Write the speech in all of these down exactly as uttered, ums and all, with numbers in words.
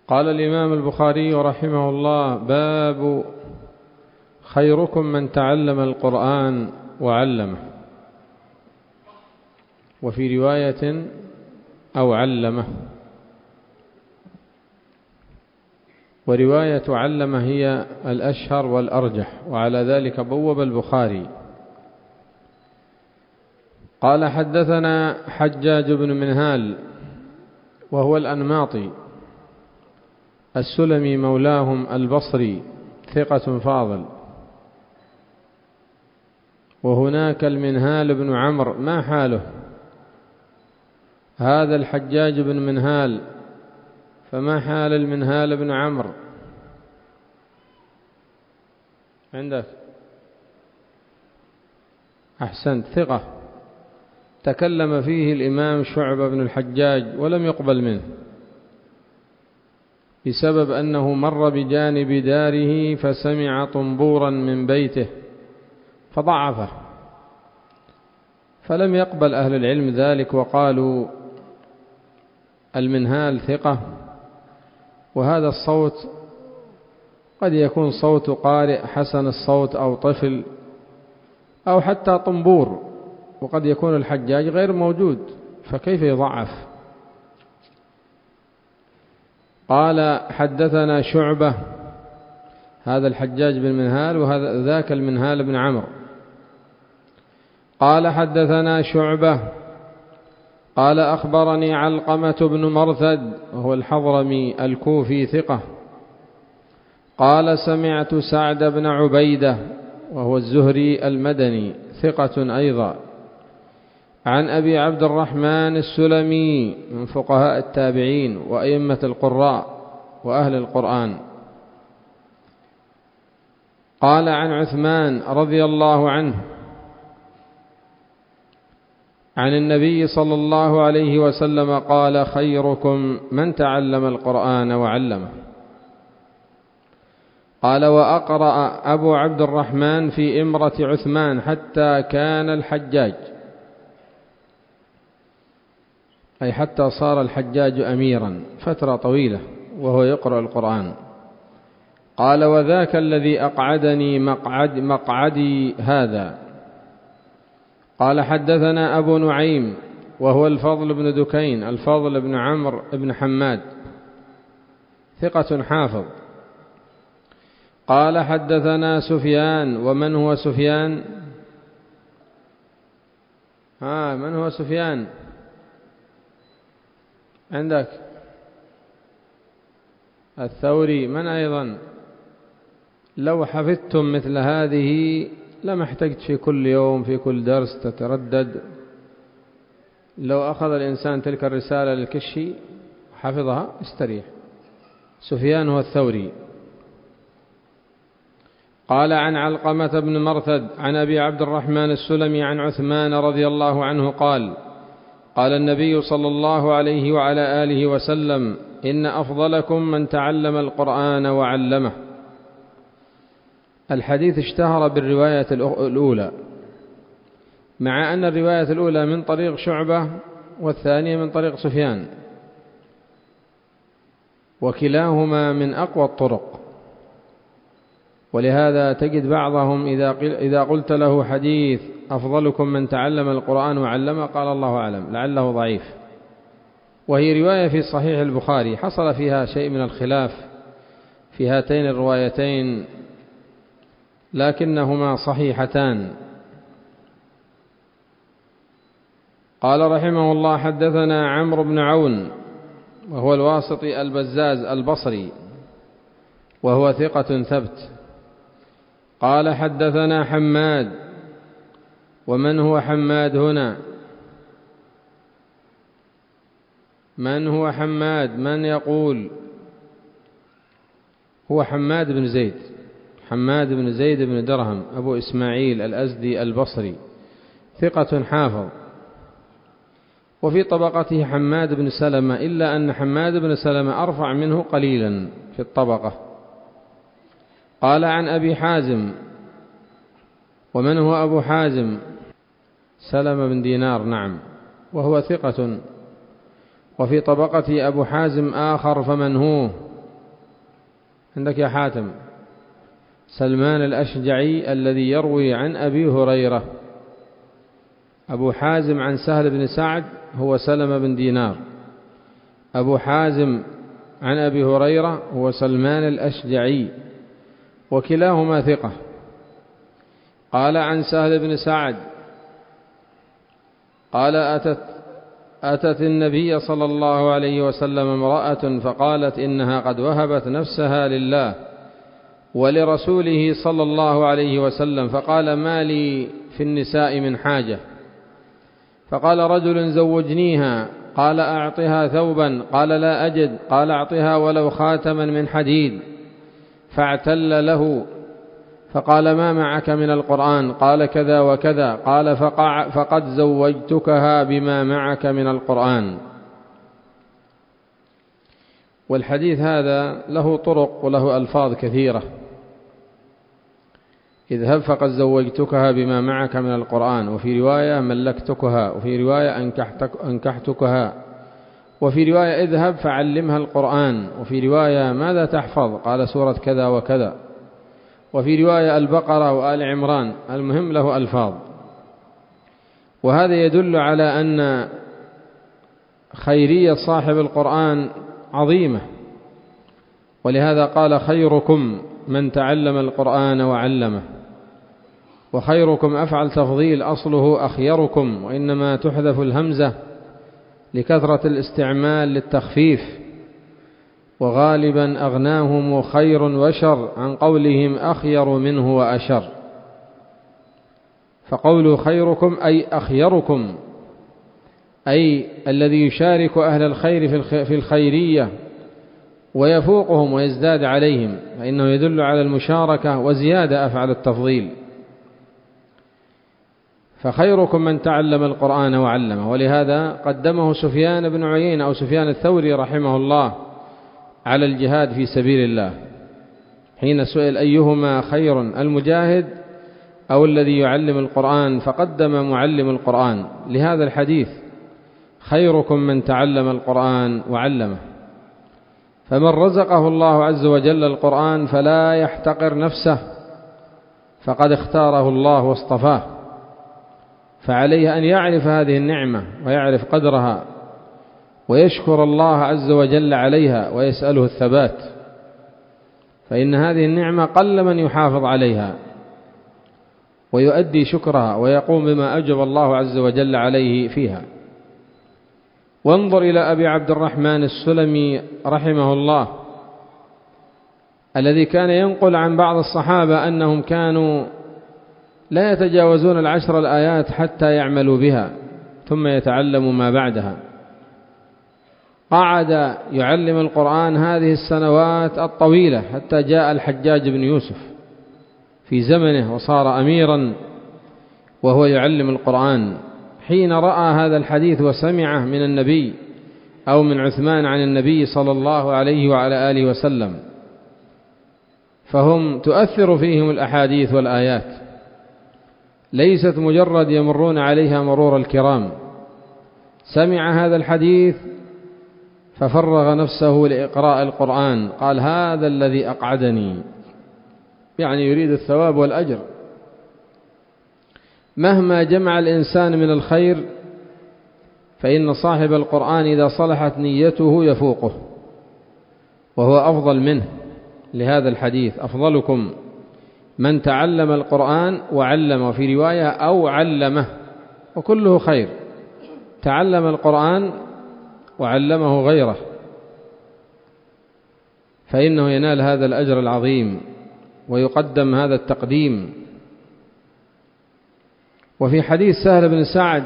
قال الإمام البخاري رحمه الله: باب خيركم من تعلم القرآن وعلمه. وفي رواية أو علمه، ورواية علمه هي الأشهر والأرجح، وعلى ذلك بوب البخاري. قال: حدثنا حجاج بن منهال وهو الأنماطي السلمي مولاهم البصري، ثقة فاضل. وهناك المنهال بن عمرو، ما حاله هذا الحجاج بن منهال؟ فما حال المنهال بن عمرو عندك؟ أحسنت، ثقة. تكلم فيه الإمام شعبة بن الحجاج ولم يقبل منه بسبب أنه مر بجانب داره فسمع طنبورا من بيته فضعفه، فلم يقبل أهل العلم ذلك، وقالوا المنهال ثقة، وهذا الصوت قد يكون صوت قارئ حسن الصوت أو طفل أو حتى طنبور، وقد يكون الحجاج غير موجود، فكيف يضعف؟ قال: حدثنا شعبة، هذا الحجاج بن منهال وهذا ذاك المنهال بن عمرو. قال: حدثنا شعبة قال: أخبرني علقمة بن مرثد وهو الحضرمي الكوفي ثقة. قال: سمعت سعد بن عبيدة وهو الزهري المدني ثقة أيضا، عن أبي عبد الرحمن السلمي من فقهاء التابعين وأئمة القراء وأهل القرآن. قال: عن عثمان رضي الله عنه عن النبي صلى الله عليه وسلم قال: خيركم من تعلم القرآن وعلمه. قال: وأقرأ أبو عبد الرحمن في إمرة عثمان حتى كان الحجاج، أي حتى صار الحجاج أميرا فترة طويلة وهو يقرأ القرآن. قال: وذاك الذي أقعدني مقعد مقعدي هذا. قال: حدثنا أبو نعيم وهو الفضل بن دكين الفضل بن عمرو بن حماد ثقة حافظ. قال: حدثنا سفيان. ومن هو سفيان؟ ها من هو سفيان عندك؟ الثوري. من أيضا؟ لو حفظتم مثل هذه لما احتجت في كل يوم في كل درس تتردد. لو أخذ الإنسان تلك الرسالة للكشي حفظها استريح. سفيان هو الثوري. قال: عن علقمة بن مرثد عن أبي عبد الرحمن السلمي عن عثمان رضي الله عنه قال: قال النبي صلى الله عليه وعلى آله وسلم: إن أفضلكم من تعلم القرآن وعلمه. الحديث اشتهر بالرواية الأولى، مع أن الرواية الأولى من طريق شعبة والثانية من طريق سفيان، وكلاهما من أقوى الطرق. ولهذا تجد بعضهم إذا قلت له حديث أفضلكم من تعلم القرآن وعلمه قال الله أعلم، لعله ضعيف. وهي رواية في صحيح البخاري حصل فيها شيء من الخلاف في هاتين الروايتين، لكنهما صحيحتان. قال رحمه الله: حدثنا عمرو بن عون وهو الواسطي البزاز البصري وهو ثقة ثبت. قال: حدثنا حماد. ومن هو حماد هنا؟ من هو حماد؟ من يقول؟ هو حماد بن زيد، حماد بن زيد بن درهم أبو إسماعيل الأزدي البصري ثقة حافظ. وفي طبقته حماد بن سلمة، إلا أن حماد بن سلمة أرفع منه قليلا في الطبقة. قال: عن أبي حازم. ومن هو أبو حازم؟ سلمة بن دينار، نعم، وهو ثقة. وفي طبقته أبو حازم آخر، فمن هو؟ عندك يا حاتم؟ سلمان الأشجعي الذي يروي عن أبي هريرة. أبو حازم عن سهل بن سعد هو سلمة بن دينار. أبو حازم عن أبي هريرة هو سلمان الأشجعي، وكلاهما ثقة. قال عن سهل بن سعد قال أتت أتت النبي صلى الله عليه وسلم امرأة فقالت إنها قد وهبت نفسها لله ولرسوله صلى الله عليه وسلم، فقال ما لي في النساء من حاجة؟ فقال رجل زوجنيها. قال أعطها ثوبا. قال لا أجد. قال أعطها ولو خاتما من حديد. فاعتل له، فقال ما معك من القرآن؟ قال كذا وكذا. قال فقع فقد زوجتكها بما معك من القرآن. والحديث هذا له طرق وله ألفاظ كثيرة. اذهب فقد زوجتكها بما معك من القرآن، وفي رواية ملكتكها، وفي رواية أنكحتك أنكحتكها، وفي رواية اذهب فعلمها القرآن، وفي رواية ماذا تحفظ؟ قال سورة كذا وكذا، وفي رواية البقرة وآل عمران. المهم له ألفاظ. وهذا يدل على أن خيرية صاحب القرآن عظيمة، ولهذا قال خيركم من تعلم القرآن وعلمه. وخيركم أفعل تفضيل، أصله أخيركم، وإنما تحذف الهمزة لكثرة الاستعمال للتخفيف. وغالبا أغناهم خير وشر عن قولهم أخير منه وأشر. فقول خيركم أي أخيركم، أي الذي يشارك أهل الخير في الخيرية ويفوقهم ويزداد عليهم، فإنه يدل على المشاركة وزيادة أفعل التفضيل. فخيركم من تعلم القرآن وعلمه. ولهذا قدمه سفيان بن عيينة أو سفيان الثوري رحمه الله على الجهاد في سبيل الله، حين سئل أيهما خير، المجاهد أو الذي يعلم القرآن؟ فقدم معلم القرآن لهذا الحديث: خيركم من تعلم القرآن وعلمه. فمن رزقه الله عز وجل القرآن فلا يحتقر نفسه، فقد اختاره الله واصطفاه، فعليه أن يعرف هذه النعمة ويعرف قدرها ويشكر الله عز وجل عليها ويسأله الثبات، فإن هذه النعمة قل من يحافظ عليها ويؤدي شكرها ويقوم بما أوجب الله عز وجل عليه فيها. وانظر إلى أبي عبد الرحمن السلمي رحمه الله، الذي كان ينقل عن بعض الصحابة أنهم كانوا لا يتجاوزون العشر الآيات حتى يعملوا بها ثم يتعلموا ما بعدها. قعد يعلم القرآن هذه السنوات الطويلة حتى جاء الحجاج بن يوسف في زمنه وصار أميرا وهو يعلم القرآن. حين رأى هذا الحديث وسمعه من النبي أو من عثمان عن النبي صلى الله عليه وعلى آله وسلم، فهم تؤثر فيهم الأحاديث والآيات، ليست مجرد يمرون عليها مرور الكرام. سمع هذا الحديث ففرغ نفسه لإقراء القرآن، قال هذا الذي أقعدني، يعني يريد الثواب والأجر. مهما جمع الإنسان من الخير فإن صاحب القرآن إذا صلحت نيته يفوقه وهو أفضل منه. لهذا الحديث: أفضلكم من تعلم القرآن وعلمه، في رواية أو علمه، وكله خير. تعلم القرآن وعلمه غيره فإنه ينال هذا الأجر العظيم ويقدم هذا التقديم. وفي حديث سهل بن سعد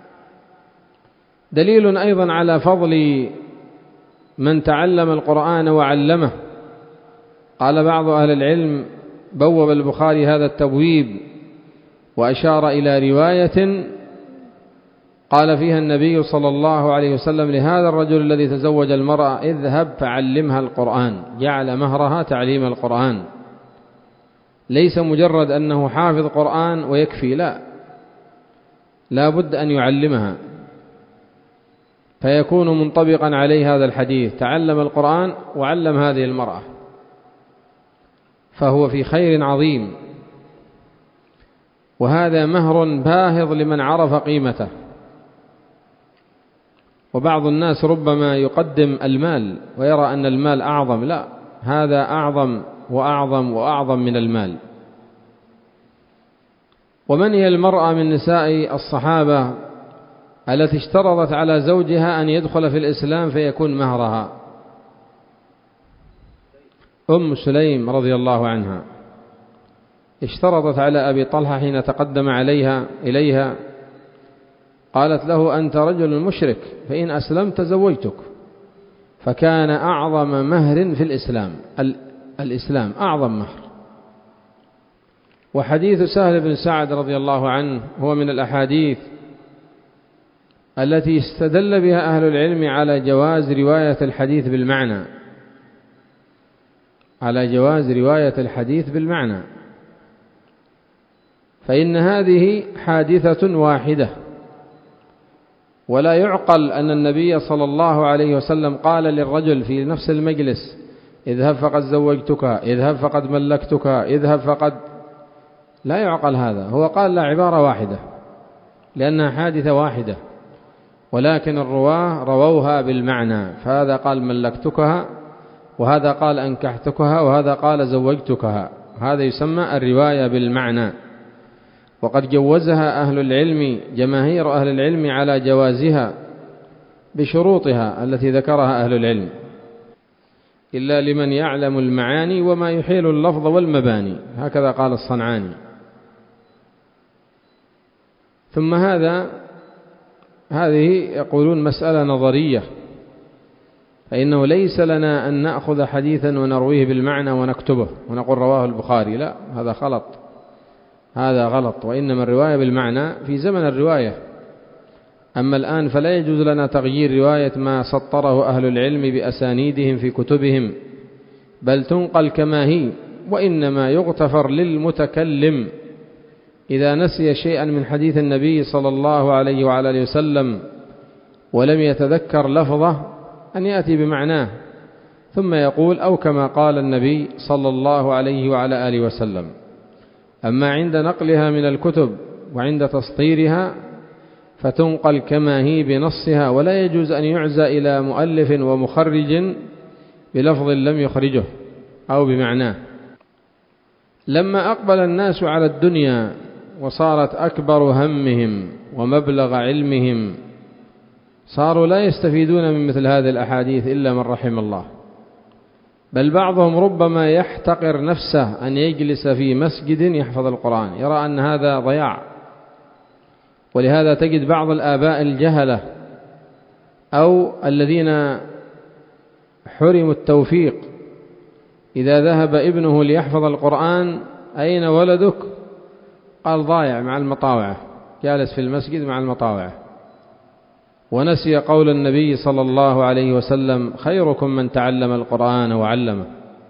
دليل أيضا على فضل من تعلم القرآن وعلمه. قال بعض أهل العلم: بوب البخاري هذا التبويب وأشار إلى رواية قال فيها النبي صلى الله عليه وسلم لهذا الرجل الذي تزوج المرأة: اذهب فعلمها القرآن. جعل مهرها تعليم القرآن، ليس مجرد أنه حافظ قرآن ويكفي، لا، لا بد أن يعلمها، فيكون منطبقا عليه هذا الحديث: تعلم القرآن وعلم هذه المرأة. فهو في خير عظيم، وهذا مهر باهظ لمن عرف قيمته. وبعض الناس ربما يقدم المال ويرى أن المال أعظم، لا، هذا أعظم وأعظم وأعظم من المال. ومن هي المرأة من نساء الصحابة التي اشترطت على زوجها أن يدخل في الإسلام فيكون مهرها؟ أم سليم رضي الله عنها اشترطت على أبي طلحة حين تقدم عليها إليها، قالت له: أنت رجل مشرك، فإن أسلمت زوجتك. فكان أعظم مهر في الإسلام، الإسلام أعظم مهر. وحديث سهل بن سعد رضي الله عنه هو من الأحاديث التي استدل بها أهل العلم على جواز رواية الحديث بالمعنى، على جواز رواية الحديث بالمعنى، فإن هذه حادثة واحدة، ولا يعقل أن النبي صلى الله عليه وسلم قال للرجل في نفس المجلس: اذهب فقد زوجتك، اذهب فقد ملكتك، اذهب فقد، لا يعقل هذا. هو قال لا، عبارة واحدة لأنها حادثة واحدة، ولكن الرواة رووها بالمعنى، فهذا قال ملكتكها، وهذا قال أنكحتكها، وهذا قال زوجتكها. هذا يسمى الرواية بالمعنى. وقد جوزها أهل العلم، جماهير أهل العلم، على جوازها بشروطها التي ذكرها أهل العلم، إلا لمن يعلم المعاني وما يحيل اللفظ والمباني، هكذا قال الصنعاني. ثم هذا هذه يقولون مسألة نظرية، فإنه ليس لنا أن نأخذ حديثا ونرويه بالمعنى ونكتبه ونقول رواه البخاري، لا، هذا غلط، هذا غلط. وإنما الرواية بالمعنى في زمن الرواية، أما الآن فلا يجوز لنا تغيير رواية ما سطره أهل العلم بأسانيدهم في كتبهم، بل تنقل كما هي. وإنما يغتفر للمتكلم إذا نسي شيئا من حديث النبي صلى الله عليه وعلى آله وسلم ولم يتذكر لفظه أن يأتي بمعناه ثم يقول: أو كما قال النبي صلى الله عليه وعلى آله وسلم. أما عند نقلها من الكتب وعند تسطيرها فتنقل كما هي بنصها، ولا يجوز أن يعزى إلى مؤلف ومخرج بلفظ لم يخرجه أو بمعناه. لما أقبل الناس على الدنيا وصارت أكبر همهم ومبلغ علمهم، صاروا لا يستفيدون من مثل هذه الأحاديث إلا من رحم الله، بل بعضهم ربما يحتقر نفسه أن يجلس في مسجد يحفظ القرآن، يرى أن هذا ضياع. ولهذا تجد بعض الآباء الجهلة أو الذين حرموا التوفيق إذا ذهب ابنه ليحفظ القرآن: أين ولدك؟ قال: ضايع مع المطاوعة، جالس في المسجد مع المطاوعة، ونسي قول النبي صلى الله عليه وسلم: خيركم من تعلم القرآن وعلمه.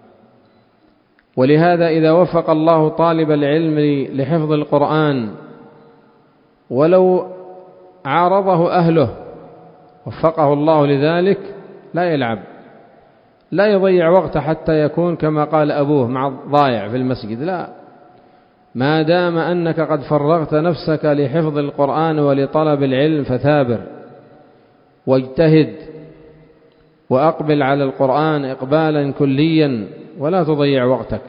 ولهذا إذا وفق الله طالب العلم لحفظ القرآن ولو عارضه أهله وفقه الله لذلك، لا يلعب، لا يضيع وقته حتى يكون كما قال أبوه مع ضايع في المسجد، لا، ما دام أنك قد فرغت نفسك لحفظ القرآن ولطلب العلم فثابر واجتهد وأقبل على القرآن إقبالا كليا ولا تضيع وقتك.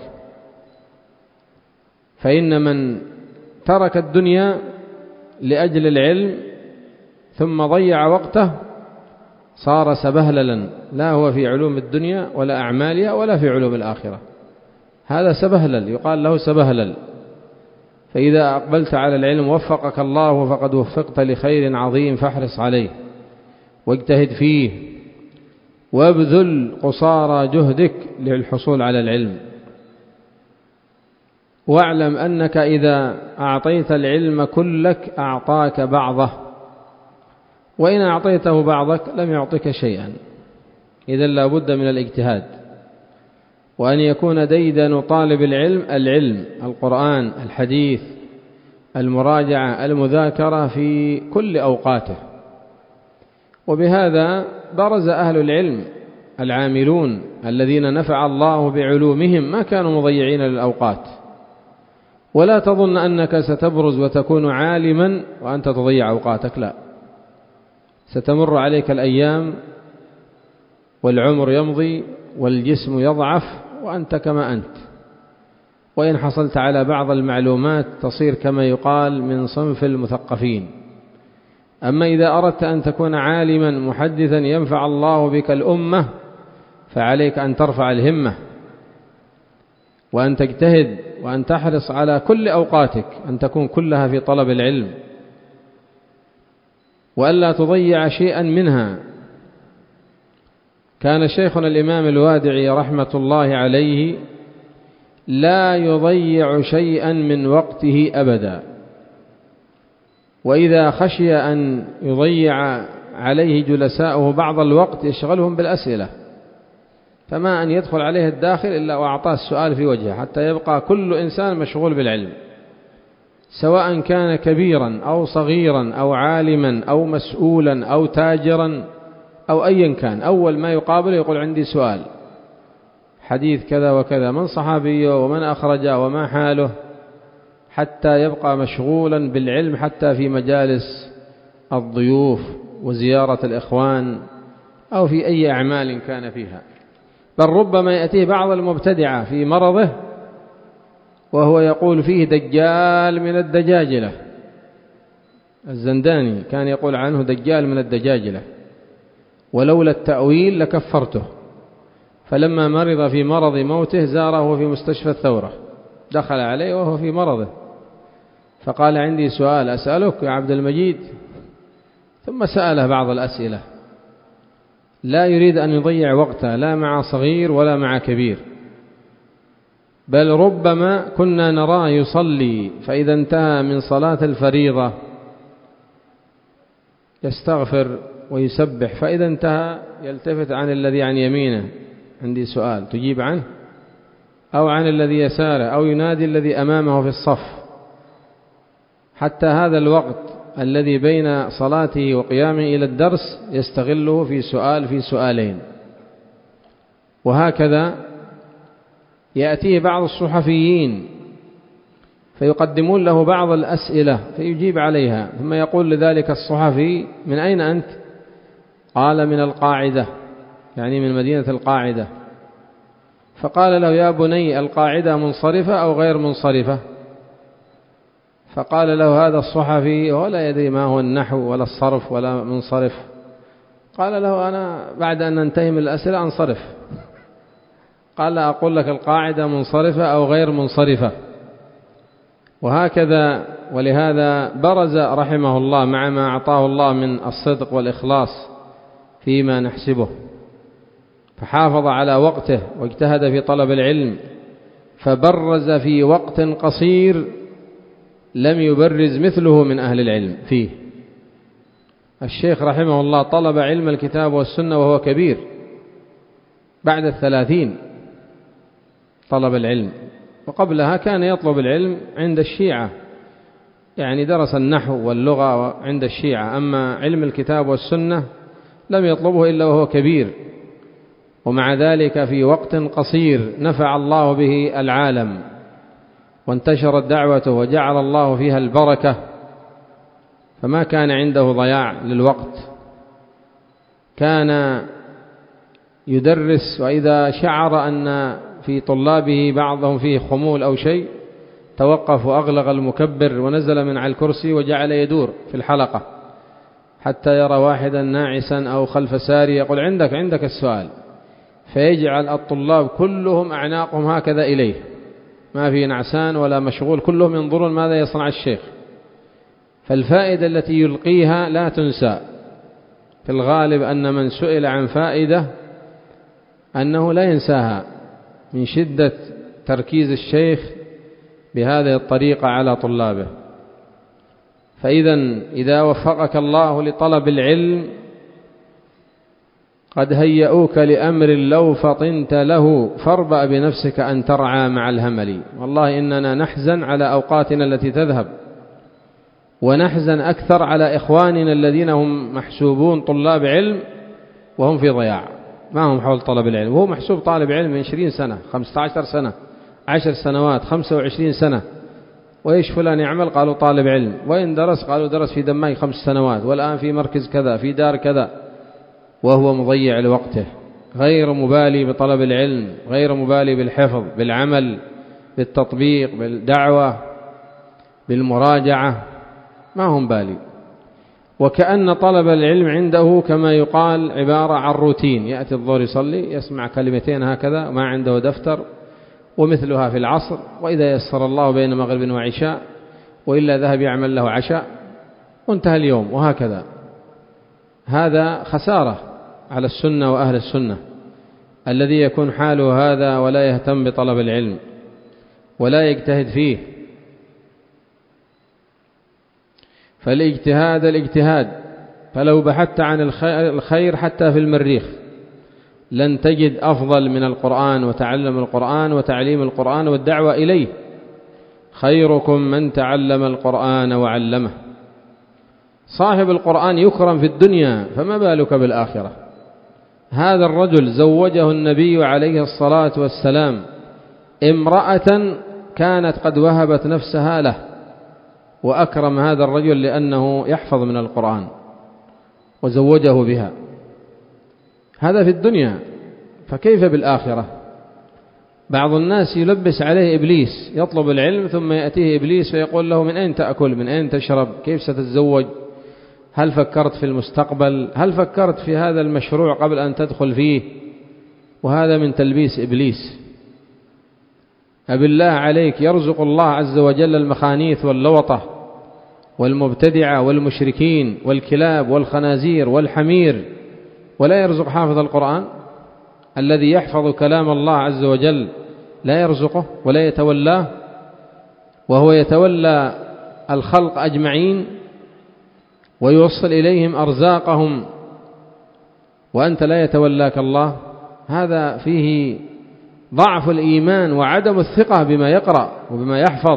فإن من ترك الدنيا لأجل العلم ثم ضيع وقته صار سبهللا، لا هو في علوم الدنيا ولا أعمالها ولا في علوم الآخرة، هذا سبهلل، يقال له سبهلل. فإذا أقبلت على العلم وفقك الله فقد وفقت لخير عظيم، فاحرص عليه واجتهد فيه وابذل قصارى جهدك للحصول على العلم. واعلم أنك إذا أعطيت العلم كلك أعطاك بعضه، وإن أعطيته بعضك لم يعطيك شيئا. إذن لا بد من الاجتهاد، وأن يكون ديدن طالب العلم العلم، القرآن، الحديث، المراجعة، المذاكرة في كل أوقاته. وبهذا برز أهل العلم العاملون الذين نفع الله بعلومهم ما كانوا مضيعين للأوقات. ولا تظن أنك ستبرز وتكون عالما وأنت تضيع أوقاتك، لا، ستمر عليك الأيام والعمر يمضي والجسم يضعف وأنت كما أنت، وإن حصلت على بعض المعلومات تصير كما يقال من صنف المثقفين. أما إذا أردت أن تكون عالما محدثا ينفع الله بك الأمة فعليك أن ترفع الهمة وأن تجتهد وأن تحرص على كل أوقاتك أن تكون كلها في طلب العلم، وألا تضيع شيئا منها. كان شيخنا الإمام الوادعي رحمة الله عليه لا يضيع شيئا من وقته أبدا، وإذا خشي أن يضيع عليه جلساؤه بعض الوقت يشغلهم بالأسئلة، فما أن يدخل عليه الداخل إلا وأعطاه السؤال في وجهه حتى يبقى كل إنسان مشغول بالعلم، سواء كان كبيرا أو صغيرا أو عالما أو مسؤولا أو تاجرا أو أيا كان. أول ما يقابل يقول عندي سؤال، حديث كذا وكذا، من صحابيه ومن أخرجه وما حاله، حتى يبقى مشغولا بالعلم حتى في مجالس الضيوف وزيارة الإخوان أو في أي أعمال كان فيها. بل ربما يأتيه بعض المبتدعة في مرضه وهو يقول فيه دجال من الدجاجلة. الزنداني كان يقول عنه دجال من الدجاجلة، ولولا التأويل لكفرته. فلما مرض في مرض موته زاره في مستشفى الثورة، دخل عليه وهو في مرضه فقال عندي سؤال أسألك يا عبد المجيد، ثم سأله بعض الأسئلة. لا يريد أن يضيع وقته لا مع صغير ولا مع كبير، بل ربما كنا نراه يصلي فإذا انتهى من صلاة الفريضة يستغفر ويسبح، فإذا انتهى يلتفت عن الذي عن يمينه، عندي سؤال تجيب عنه، أو عن الذي يساره، أو ينادي الذي أمامه في الصف، حتى هذا الوقت الذي بين صلاته وقيامه إلى الدرس يستغله في سؤال في سؤالين. وهكذا يأتيه بعض الصحفيين فيقدمون له بعض الأسئلة فيجيب عليها، ثم يقول لذلك الصحفي من أين أنت؟ قال من القاعدة، يعني من مدينة القاعدة. فقال له يا بني القاعدة منصرفة أو غير منصرفة؟ فقال له هذا الصحفي ولا يدري ما هو النحو ولا الصرف ولا منصرف. قال له أنا بعد أن ننتهي من الأسئلة أنصرف. قال أقول لك القاعدة منصرفة أو غير منصرفة. وهكذا، ولهذا برز رحمه الله مع ما أعطاه الله من الصدق والإخلاص فيما نحسبه، فحافظ على وقته واجتهد في طلب العلم، فبرز في وقت قصير لم يبرز مثله من أهل العلم فيه. الشيخ رحمه الله طلب علم الكتاب والسنة وهو كبير، بعد الثلاثين طلب العلم، وقبلها كان يطلب العلم عند الشيعة، يعني درس النحو واللغة عند الشيعة، أما علم الكتاب والسنة لم يطلبه إلا وهو كبير. ومع ذلك في وقت قصير نفع الله به العالم وانتشرت دعوته وجعل الله فيها البركة، فما كان عنده ضياع للوقت. كان يدرس، وإذا شعر أن في طلابه بعضهم فيه خمول أو شيء توقف وأغلق المكبر ونزل من على الكرسي وجعل يدور في الحلقة حتى يرى واحدا ناعسا أو خلف ساري يقول عندك عندك السؤال، فيجعل الطلاب كلهم أعناقهم هكذا إليه، ما في نعسان ولا مشغول، كلهم ينظرون ماذا يصنع الشيخ. فالفائدة التي يلقيها لا تنسى. في الغالب أن من سئل عن فائدة أنه لا ينساها من شدة تركيز الشيخ بهذه الطريقة على طلابه. فإذا إذا وفقك الله لطلب العلم قد هيئوك لأمر لو فطنت له فاربأ بنفسك أن ترعى مع الهمل. والله إننا نحزن على أوقاتنا التي تذهب، ونحزن أكثر على إخواننا الذين هم محسوبون طلاب علم وهم في ضياع. ما هم حول طلب العلم، وهو محسوب طالب علم من عشرين سنة، خمسة عشر سنة، عشر سنوات، خمسة وعشرين سنة. وإيش فلان يعمل؟ قالوا طالب علم. وإن درس؟ قالوا درس في دماغ خمس سنوات، والآن في مركز كذا، في دار كذا، وهو مضيع لوقته، غير مبالي بطلب العلم، غير مبالي بالحفظ، بالعمل، بالتطبيق، بالدعوة، بالمراجعة، ما هم بالي. وكأن طلب العلم عنده كما يقال عبارة عن روتين، يأتي الظهر يصلي، يسمع كلمتين هكذا، ما عنده دفتر، ومثلها في العصر، وإذا يسر الله بين مغرب وعشاء، وإلا ذهب يعمل له عشاء، وانتهى اليوم، وهكذا. هذا خسارة على السنة وأهل السنة، الذي يكون حاله هذا ولا يهتم بطلب العلم ولا يجتهد فيه. فالاجتهاد الاجتهاد، فلو بحثت عن الخير حتى في المريخ لن تجد أفضل من القرآن وتعلم القرآن وتعليم القرآن والدعوة إليه. خيركم من تعلم القرآن وعلمه. صاحب القرآن يكرم في الدنيا، فما بالك بالآخرة؟ هذا الرجل زوجه النبي عليه الصلاة والسلام امرأة كانت قد وهبت نفسها له، وأكرم هذا الرجل لأنه يحفظ من القرآن وزوجه بها. هذا في الدنيا، فكيف بالآخرة؟ بعض الناس يلبس عليه إبليس، يطلب العلم ثم يأتيه إبليس فيقول له: من أين تأكل؟ من أين تشرب؟ كيف ستتزوج؟ هل فكرت في المستقبل؟ هل فكرت في هذا المشروع قبل أن تدخل فيه؟ وهذا من تلبيس إبليس. أبالله عليك، يرزق الله عز وجل المخانيث واللوطة والمبتدعة والمشركين والكلاب والخنازير والحمير، ولا يرزق حافظ القرآن الذي يحفظ كلام الله عز وجل، لا يرزقه ولا يتولاه، وهو يتولى الخلق أجمعين ويوصل إليهم أرزاقهم، وأنت لا يتولاك الله. هذا فيه ضعف الإيمان وعدم الثقة بما يقرأ وبما يحفظ.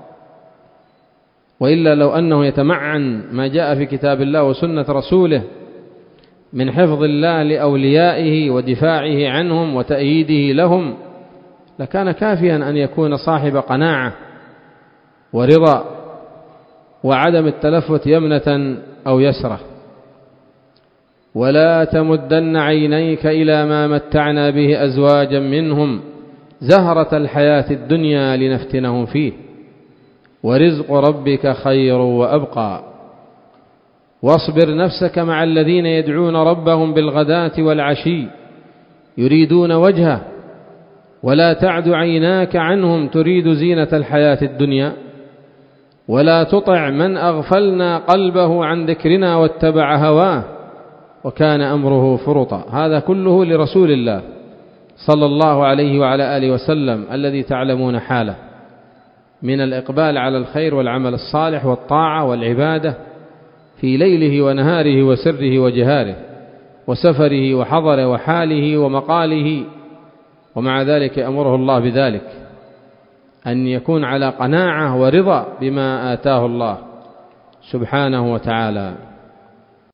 وإلا لو أنه يتمعن ما جاء في كتاب الله وسنة رسوله من حفظ الله لأوليائه ودفاعه عنهم وتأييده لهم، لكان كافيا أن يكون صاحب قناعة ورضا وعدم التلفت يمنة أو يسرة. ولا تمدن عينيك إلى ما متعنا به أزواجا منهم زهرة الحياة الدنيا لنفتنهم فيه ورزق ربك خير وأبقى. واصبر نفسك مع الذين يدعون ربهم بالغداة والعشي يريدون وجهه ولا تعد عيناك عنهم تريد زينة الحياة الدنيا ولا تطع من أغفلنا قلبه عن ذكرنا واتبع هواه وكان أمره فرطا. هذا كله لرسول الله صلى الله عليه وعلى آله وسلم الذي تعلمون حاله من الإقبال على الخير والعمل الصالح والطاعة والعبادة في ليله ونهاره وسره وجهاره وسفره وحضره وحاله ومقاله. ومع ذلك أمره الله بذلك، أن يكون على قناعة ورضا بما آتاه الله سبحانه وتعالى.